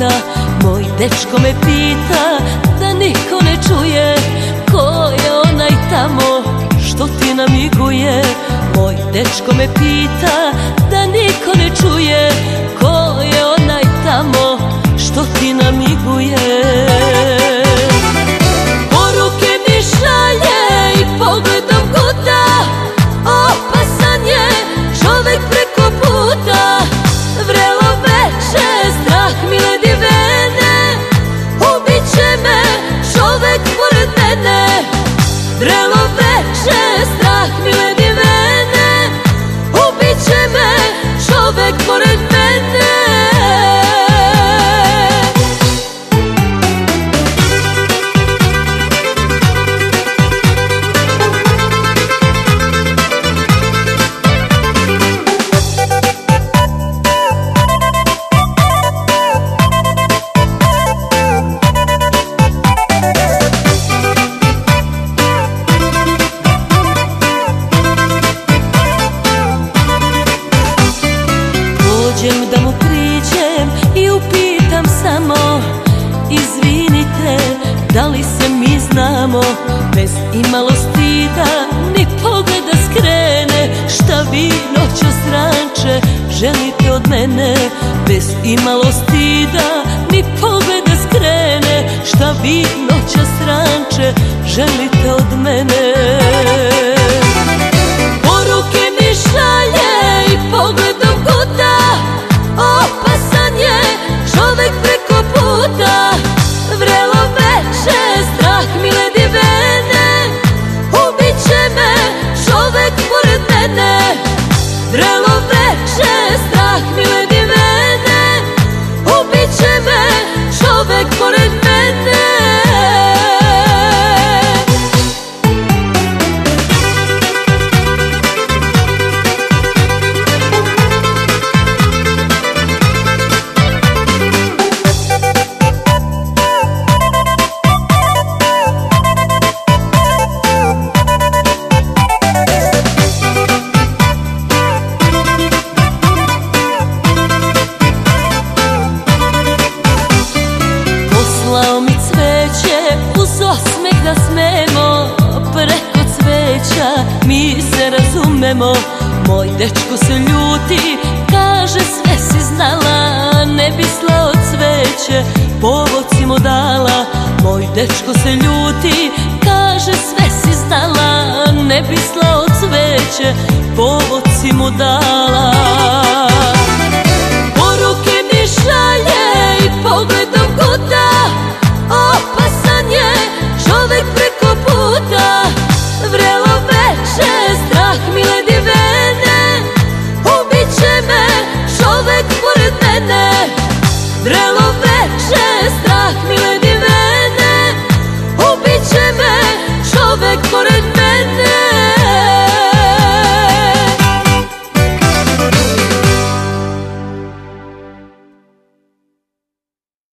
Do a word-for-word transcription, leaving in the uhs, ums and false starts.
puta moj dečko me pita, da niko ne čuje ko je onaj tamo što ti namiguje. Moj dečko me pita, da niko ne čuje ko je onaj tamo što ti namiguje. Poruke mi šalje i pogledom guta, opasan je čovek preko puta. Vrelo veče, strah mi ledi vene, ubiće me čovek pored mene. Vrelo veče, strah mi ledi vene, ubiće me čovek pored mene. Da mu priđem i upitam samo, izvinite, da li se mi znamo? Bez imalo stida, ni pogleda skrene, šta vi noćas ranče želite od mene? Bez imalo stida, ni pogleda skrene, šta vi noćas ranče želite od mene? Poruke mi šalje i pogledom guta, opasan je čovek preko puta. Vrelo veče, strah mi ledi vene, ubiće me čovek pored mene. Vrelo veče, strah mi ledi vene, ubiće me čovek pored mene. Poslao mi cveće uz osmeh da smemo, preko cveća mi se razumemo. Moj dečko se ljuti, kaže sve si znala, ne bi slao cveće, povod si mu dala. Moj dečko se ljuti, kaže sve si znala, ne bi slao cveće, povod si mu dala.